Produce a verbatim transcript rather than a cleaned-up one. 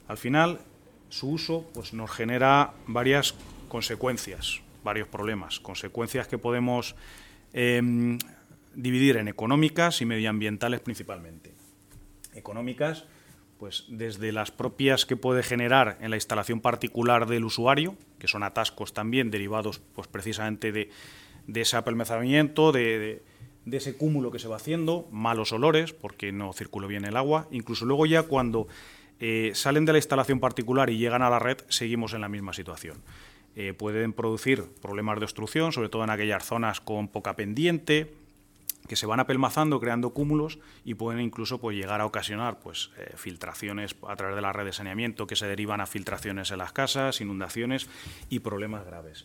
Al final, su uso pues, nos genera varias consecuencias, varios problemas, consecuencias que podemos eh, dividir en económicas y medioambientales principalmente. Económicas, pues desde las propias que puede generar en la instalación particular del usuario, que son atascos también derivados pues, precisamente de, de ese apelmazamiento, de, de, de ese cúmulo que se va haciendo, malos olores, porque no circuló bien el agua, incluso luego ya cuando eh, salen de la instalación particular y llegan a la red, seguimos en la misma situación. Eh, pueden producir problemas de obstrucción, sobre todo en aquellas zonas con poca pendiente, que se van apelmazando, creando cúmulos y pueden incluso pues, llegar a ocasionar pues, eh, filtraciones a través de la red de saneamiento que se derivan a filtraciones en las casas, inundaciones y problemas graves.